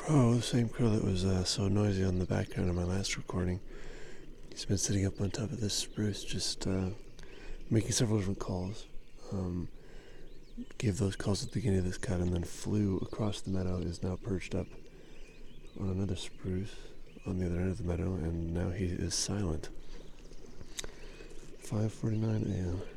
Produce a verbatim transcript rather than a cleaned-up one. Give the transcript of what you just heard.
crow, the same crow that was uh, so noisy on the background of my last recording. He's been sitting up on top of this spruce, just uh, making several different calls. Um, gave those calls at the beginning of this cut and then flew across the meadow, is now perched up on another spruce on the other end of the meadow, and now he is silent. five forty-nine a.m.